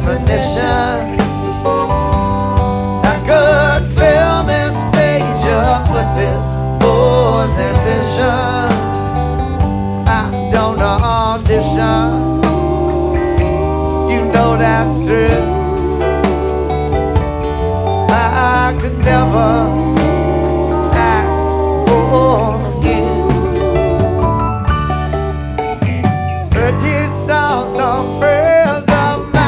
definition. I could fill this page up with this boy's ambition. I don't audition, you know that's true. I could never